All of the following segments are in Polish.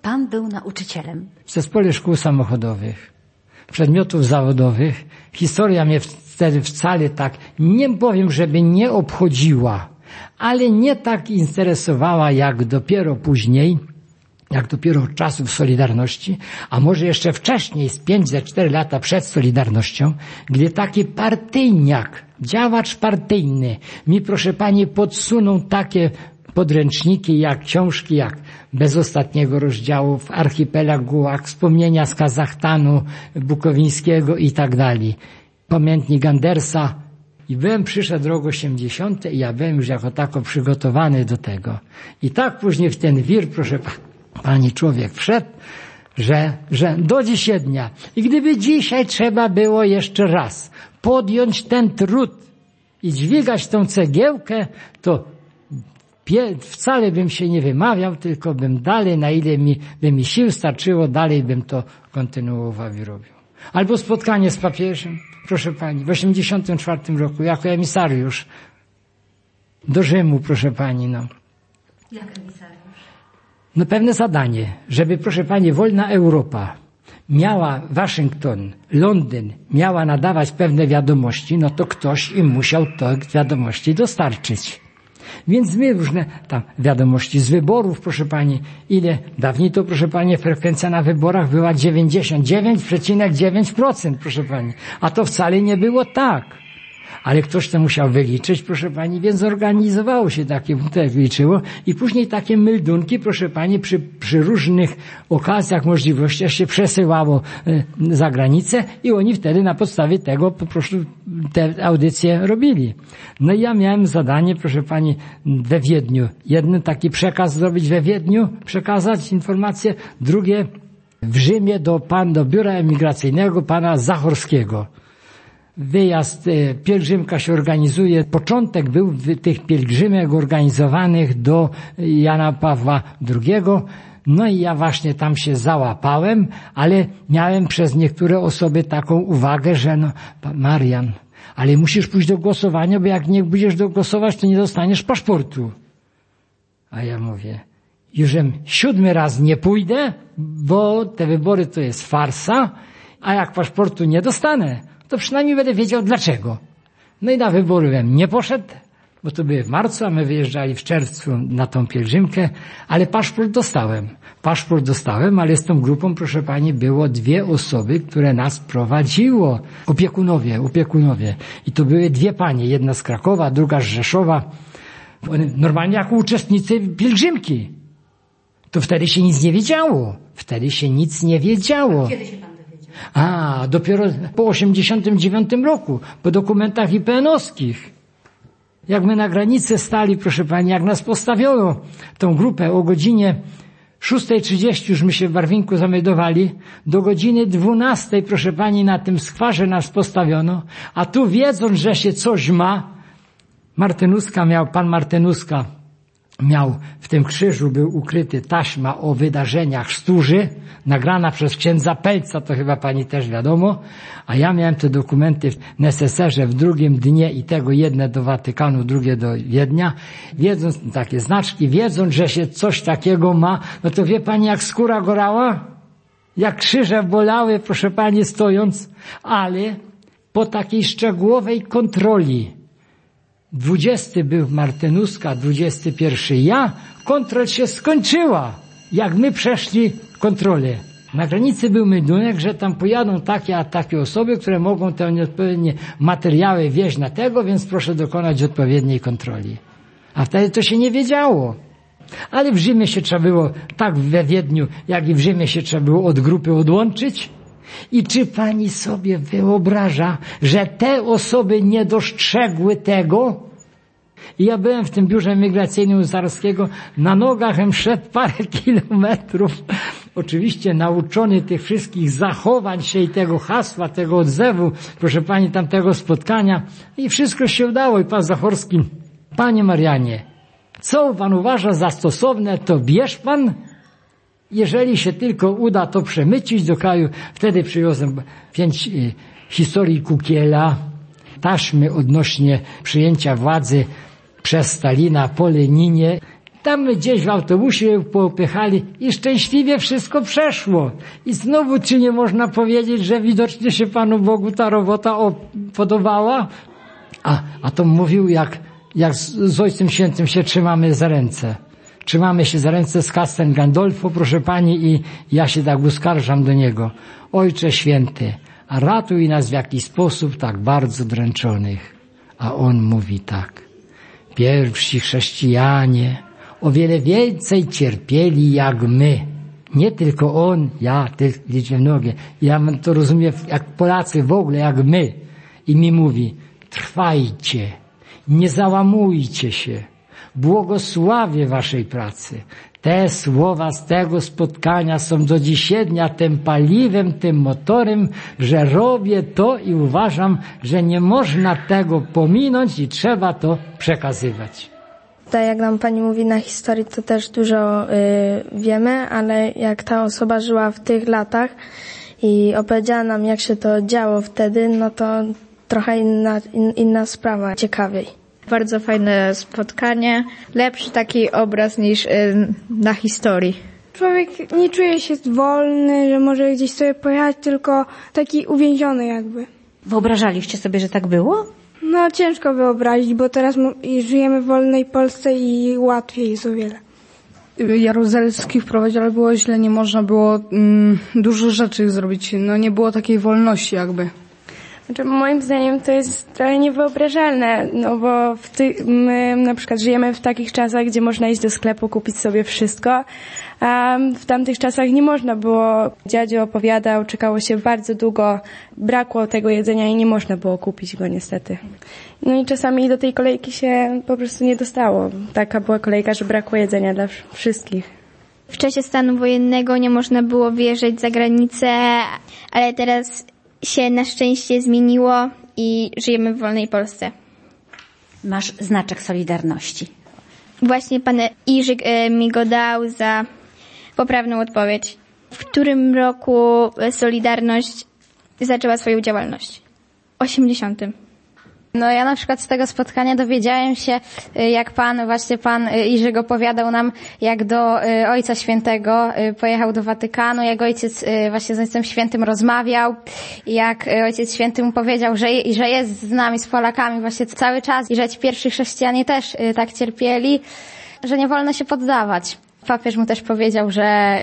Pan był nauczycielem. W Zespole Szkół Samochodowych, przedmiotów zawodowych. Historia mnie wtedy wcale tak, nie powiem, żeby nie obchodziła, ale nie tak interesowała jak dopiero później, jak dopiero od czasów Solidarności, a może jeszcze wcześniej, z 5-4 lata przed Solidarnością, gdzie taki partyjniak, działacz partyjny mi, proszę pani, podsunął takie podręczniki, jak książki, jak Bez ostatniego rozdziału, Archipelag Gułag, wspomnienia z Kazachstanu, Bukowińskiego i tak dalej. Pamiętnik Andersa. I przyszedł rok 80. i ja byłem już jako tako przygotowany do tego. I tak później w ten wir, proszę pani, człowiek wszedł, że do dzisiaj dnia. I gdyby dzisiaj trzeba było jeszcze raz podjąć ten trud i dźwigać tą cegiełkę, to wcale bym się nie wymawiał, tylko bym dalej, na ile by mi sił starczyło, dalej bym to kontynuował i robił. Albo spotkanie z papieżem, proszę pani, w 84 roku, jako emisariusz do Rzymu, proszę pani, no. Jak emisariusz? No pewne zadanie, żeby, proszę pani, wolna Europa miała, Waszyngton, Londyn, miała nadawać pewne wiadomości, no to ktoś im musiał te wiadomości dostarczyć. Więc my różne tam wiadomości z wyborów, proszę pani, ile dawniej to, proszę pani, frekwencja na wyborach była 99,9%, proszę pani, a to wcale nie było tak. Ale ktoś to musiał wyliczyć, proszę pani, więc organizowało się takie, tak liczyło i później takie meldunki, proszę pani, przy różnych okazjach, możliwościach się przesyłało za granicę i oni wtedy na podstawie tego po prostu te audycje robili. No i ja miałem zadanie, proszę pani, we Wiedniu. Jeden taki przekaz zrobić we Wiedniu, przekazać informacje, drugie w Rzymie do biura emigracyjnego pana Zachorskiego. Wyjazd, pielgrzymka się organizuje. Początek był tych pielgrzymek organizowanych do Jana Pawła II. No i ja właśnie tam się załapałem, ale miałem przez niektóre osoby taką uwagę, że no, Marian, ale musisz pójść do głosowania, bo jak nie będziesz głosować, to nie dostaniesz paszportu. A ja mówię, jużem 7 raz nie pójdę, bo te wybory to jest farsa, a jak paszportu nie dostanę, to przynajmniej będę wiedział dlaczego. No i na wybory bym nie poszedł, bo to były w marcu, a my wyjeżdżali w czerwcu na tą pielgrzymkę, ale paszport dostałem. Paszport dostałem, ale z tą grupą, proszę pani, było 2 osoby, które nas prowadziło. Opiekunowie. I to były 2 panie, jedna z Krakowa, druga z Rzeszowa. Normalnie jako uczestnicy pielgrzymki. To wtedy się nic nie wiedziało. A kiedy się pan dowiedział? Dopiero po 89 roku, po dokumentach IPN-owskich. Jak my na granicy stali, proszę pani, jak nas postawiono, tą grupę o godzinie 6:30 już my się w Barwinku zameldowali, do godziny 12, proszę pani, na tym skwarze nas postawiono, a tu wiedząc, że się coś ma, pan Martynuska miał w tym krzyżu, był ukryty taśma o wydarzeniach Stróży, nagrana przez księdza Pelca, to chyba pani też wiadomo, a ja miałem te dokumenty w NSSR-ze w drugim dnie i tego jedne do Watykanu, drugie do Wiednia, wiedząc, takie znaczki, wiedząc, że się coś takiego ma, no to wie pani, jak skóra gorała? Jak krzyże bolały, proszę pani, stojąc, ale po takiej szczegółowej kontroli 20 był Martynuska, 21 ja, kontrola się skończyła, jak my przeszli kontrolę. Na granicy był meldunek, że tam pojadą takie a takie osoby, które mogą te nieodpowiednie materiały wieźć na tego, więc proszę dokonać odpowiedniej kontroli. A wtedy to się nie wiedziało. Ale w Rzymie się trzeba było, tak we Wiedniu, jak i w Rzymie się trzeba było od grupy odłączyć. I czy pani sobie wyobraża, że te osoby nie dostrzegły tego? I ja byłem w tym biurze migracyjnym Zarskiego, na nogach szedł parę kilometrów, oczywiście nauczony tych wszystkich zachowań się i tego hasła, tego odzewu, proszę pani, tamtego spotkania i wszystko się udało. I pan Zachorski, panie Marianie, co pan uważa za stosowne, to bierz pan. Jeżeli się tylko uda to przemycić do kraju, wtedy przywiozłem 5 historii Kukiela, taśmy odnośnie przyjęcia władzy przez Stalina po Leninie. Tam gdzieś w autobusie popychali i szczęśliwie wszystko przeszło. I znowu, czy nie można powiedzieć, że widocznie się Panu Bogu ta robota podobała? A to mówił, jak z Ojcem Świętym się trzymamy za ręce. Trzymamy się za ręce z Castel Gandolfo, proszę Pani, i ja się tak uskarżam do niego. Ojcze Święty, a ratuj nas w jakiś sposób tak bardzo dręczonych. A on mówi tak. Pierwsi chrześcijanie o wiele więcej cierpieli jak my. Nie tylko on, ja, tych liczę mnogie. Ja to rozumiem jak Polacy w ogóle, jak my. I mi mówi, trwajcie, nie załamujcie się. Błogosławię waszej pracy. Te słowa z tego spotkania są do dzisiaj dnia tym paliwem, tym motorem, że robię to i uważam, że nie można tego pominąć i trzeba to przekazywać. Tak jak nam Pani mówi na historii, to też dużo wiemy, ale jak ta osoba żyła w tych latach i opowiedziała nam, jak się to działo wtedy, no to trochę inna sprawa, ciekawiej. Bardzo fajne spotkanie, lepszy taki obraz niż na historii. Człowiek nie czuje się wolny, że może gdzieś sobie pojechać, tylko taki uwięziony jakby. Wyobrażaliście sobie, że tak było? No ciężko wyobrazić, bo teraz żyjemy w wolnej Polsce i łatwiej jest o wiele. Jaruzelskich wprowadził, ale było źle, nie można było dużo rzeczy zrobić, no nie było takiej wolności jakby. Znaczy, moim zdaniem to jest trochę niewyobrażalne, no bo my na przykład żyjemy w takich czasach, gdzie można iść do sklepu, kupić sobie wszystko, a w tamtych czasach nie można było. Dziadzio opowiadał, czekało się bardzo długo, brakło tego jedzenia i nie można było kupić go niestety. No i czasami do tej kolejki się po prostu nie dostało. Taka była kolejka, że brakło jedzenia dla wszystkich. W czasie stanu wojennego nie można było wyjeżdżać za granicę, ale teraz się na szczęście zmieniło i żyjemy w wolnej Polsce. Masz znaczek Solidarności. Właśnie pan Iżyk mi go dał za poprawną odpowiedź. W którym roku Solidarność zaczęła swoją działalność? 80. No ja na przykład z tego spotkania dowiedziałem się, jak pan Iżyk opowiadał nam, jak do Ojca Świętego pojechał do Watykanu, jak ojciec właśnie z Ojcem Świętym rozmawiał, jak Ojciec Święty mu powiedział, że jest z nami, z Polakami właśnie cały czas i że ci pierwsi chrześcijanie też tak cierpieli, że nie wolno się poddawać. Papież mu też powiedział, że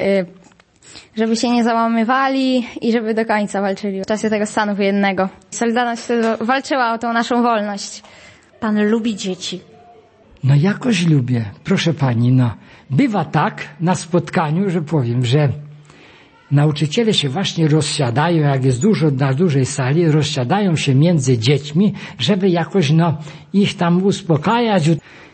żeby się nie załamywali i żeby do końca walczyli w czasie tego stanu wojennego. Solidarność wtedy walczyła o tą naszą wolność. Pan lubi dzieci. No jakoś lubię, proszę Pani, no. Bywa tak na spotkaniu, że powiem, że nauczyciele się właśnie rozsiadają, jak jest dużo na dużej sali, rozsiadają się między dziećmi, żeby jakoś ich tam uspokajać.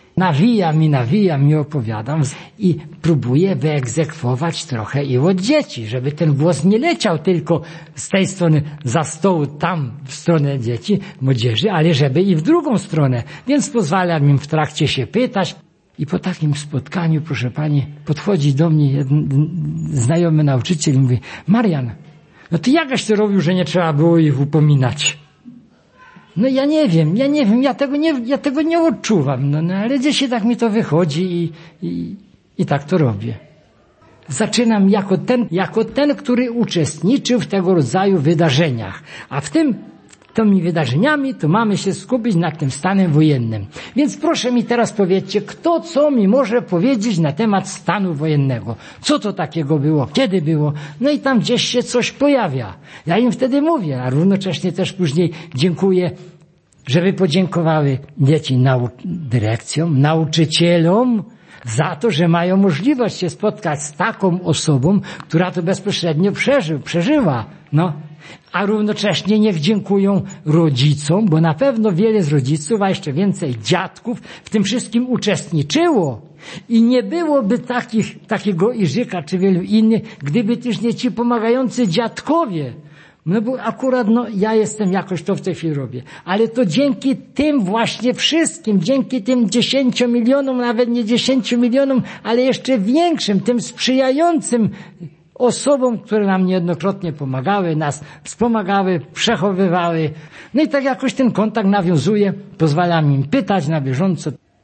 Nawijam i opowiadam i próbuję wyegzekwować trochę i od dzieci, żeby ten głos nie leciał tylko z tej strony za stołu, tam w stronę dzieci, młodzieży, ale żeby i w drugą stronę. Więc pozwalam im w trakcie się pytać. I po takim spotkaniu, proszę Pani, podchodzi do mnie jeden znajomy nauczyciel i mówi: Marian, no ty jakaś to robił, że nie trzeba było ich upominać. No ja nie wiem, ja tego nie odczuwam, no ale gdzieś tak mi to wychodzi i tak to robię. Zaczynam jako ten, który uczestniczył w tego rodzaju wydarzeniach, a tymi wydarzeniami to mamy się skupić nad tym stanem wojennym. Więc proszę mi teraz powiedzcie, kto co mi może powiedzieć na temat stanu wojennego. Co to takiego było, kiedy było? No i tam gdzieś się coś pojawia. Ja im wtedy mówię, a równocześnie też później dziękuję, żeby podziękowały dzieci dyrekcjom, nauczycielom za to, że mają możliwość się spotkać z taką osobą, która to bezpośrednio przeżyła. No. A równocześnie niech dziękują rodzicom, bo na pewno wiele z rodziców, a jeszcze więcej dziadków w tym wszystkim uczestniczyło. I nie byłoby takiego Iżyka czy wielu innych, gdyby też nie ci pomagający dziadkowie. No bo akurat ja jestem jakoś to w tej chwili robię. Ale to dzięki tym właśnie wszystkim, dzięki tym 10 milionom, nawet nie 10 milionom, ale jeszcze większym, tym sprzyjającym osobom, które nam niejednokrotnie pomagały, nas wspomagały, przechowywały. No i tak jakoś ten kontakt nawiązuje, pozwalam im pytać na bieżąco.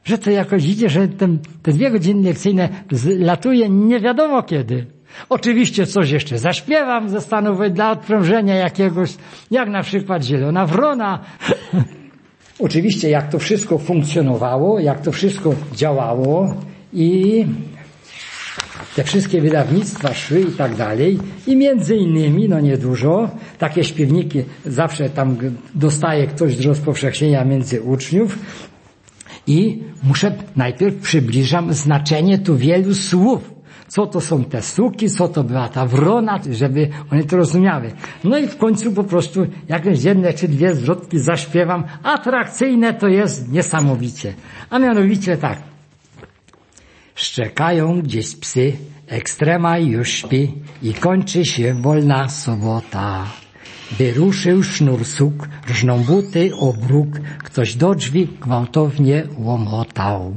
że to jakoś idzie, że te 2 godziny lekcyjne latuje nie wiadomo kiedy. Oczywiście coś jeszcze zaśpiewam ze stanowej dla odprężenia jakiegoś, jak na przykład Zielona Wrona. Oczywiście jak to wszystko funkcjonowało, jak to wszystko działało i te wszystkie wydawnictwa szły i tak dalej. I między innymi, no niedużo, takie śpiewniki zawsze tam dostaje ktoś z rozpowszechnienia między uczniów. I najpierw przybliżam znaczenie tu wielu słów. Co to są te suki, co to była ta wrona, żeby one to rozumiały. No i w końcu po prostu jakieś 1 czy 2 zwrotki zaśpiewam. Atrakcyjne to jest niesamowicie. A mianowicie tak. Szczekają gdzieś psy, ekstrema już śpi i kończy się wolna sobota. By ruszył sznur suk, rżną buty o bruk, ktoś do drzwi gwałtownie łomotał.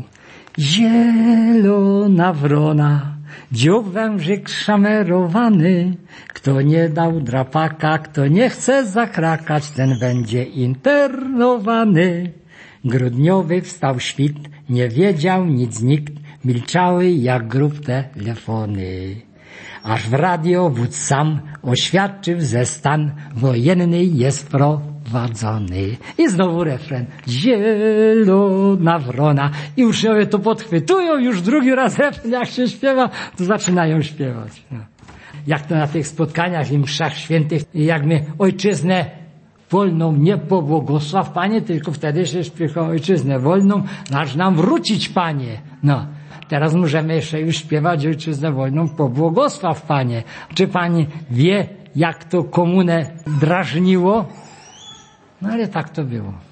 Zielona wrona, dziób wężyk szamerowany, kto nie dał drapaka, kto nie chce zakrakać, ten będzie internowany. Grudniowy wstał świt, nie wiedział nic nikt, milczały jak grób telefony. Aż w radio wódz sam oświadczył, że stan wojenny jest wprowadzony. I znowu refren. Zielona wrona. I uczniowie to podchwytują, już drugi raz refren, jak się śpiewa, to zaczynają śpiewać. No. Jak to na tych spotkaniach i mszach świętych, jak my ojczyznę wolną nie pobłogosław, Panie, tylko wtedy się śpiewa ojczyznę wolną, aż nam wrócić, Panie. No. Teraz możemy jeszcze już śpiewać ojczyznę wolną, pobłogosław, Panie. Czy Pani wie, jak to komunę drażniło? No ale tak to było.